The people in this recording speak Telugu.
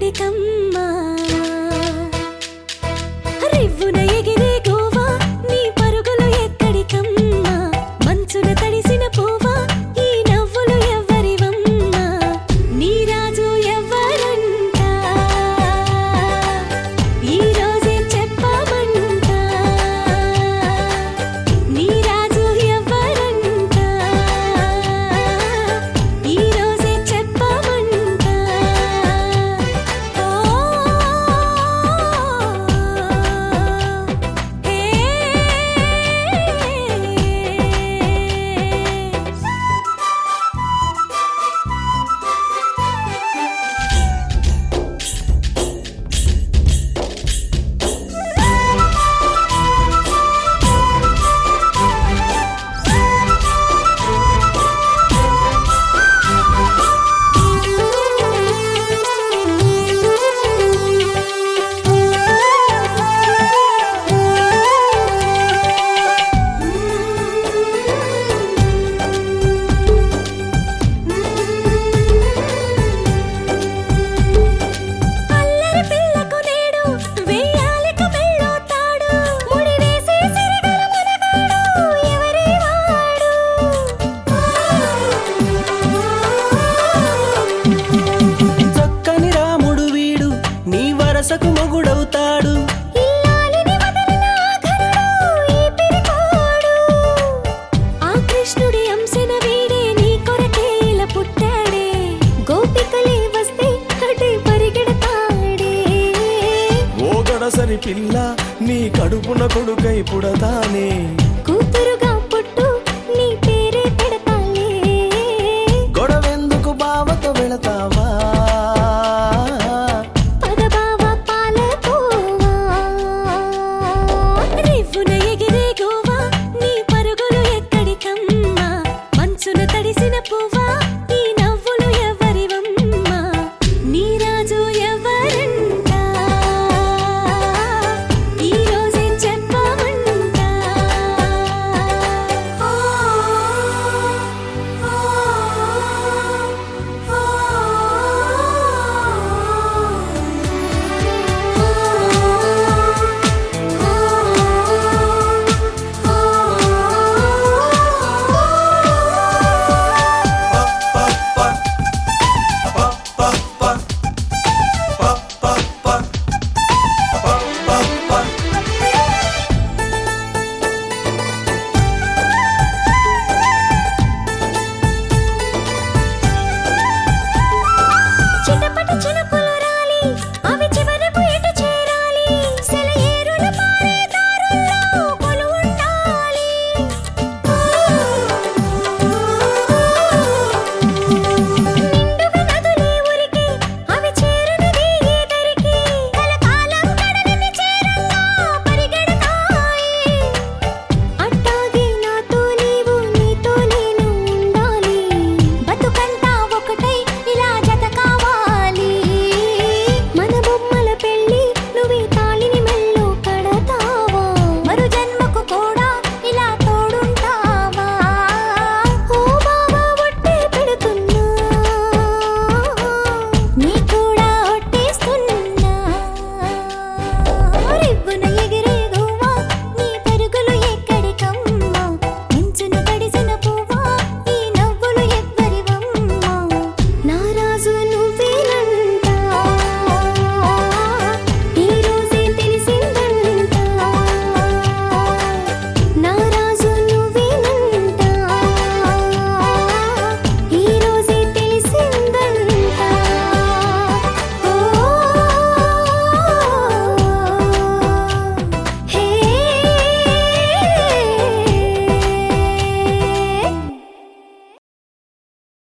ఎక్కడికమ్మా రివ్వున ఎగిరే గోవా నీ పరుగులు ఎక్కడికమ్మా మంచున తడిసిన పువ్వా ఈ నవ్వులు ఎవ్వరివమ్మా నీ రాజు ఎవ్వరంట ఈ రోజే చెప్పమంట నీ రాజు ఎవ్వరంట ఈ రోజే చెప్పమంట ఓ హే అల్లరి పిల్లకు నేడు వెయ్యాలిక మెళ్ళో తాడు ముడి వేసే సిరిగల మనగాడు ఎవరి వాడు చక్కని రాముడు వీడు నీ వరసకు మొగుడవుతాడు ఇల్లాలిని వదలిన ఆఖరుడు ఈ పిరికోడు ఆ కృష్ణుడి అంశన వీడే నీ కొరకేల పుట్టాడే గోపికలే వస్తే అటే పరిగెడతాడే ఓ గడసరి పిల్ల నీ కడుపున కొడుకై పుడతానే